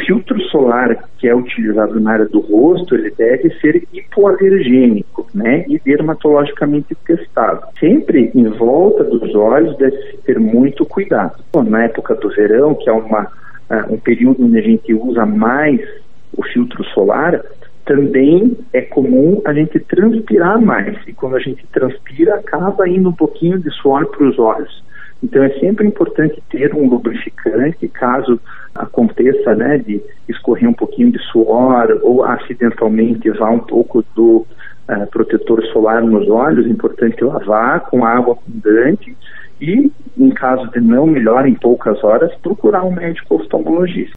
filtro solar que é utilizado na área do rosto, ele deve ser hipoalergênico, né, e dermatologicamente testado. Sempre em volta dos olhos deve-se ter muito cuidado. Na época do verão, que é um período onde a gente usa mais o filtro solar, também é comum a gente transpirar mais, e quando a gente transpira, acaba indo um pouquinho de suor para os olhos. Então é sempre importante ter um lubrificante, caso aconteça, né, de escorrer um pouquinho de suor ou acidentalmente vá um pouco do protetor solar nos olhos, é importante lavar com água abundante e, em caso de não melhora em poucas horas, procurar um médico oftalmologista.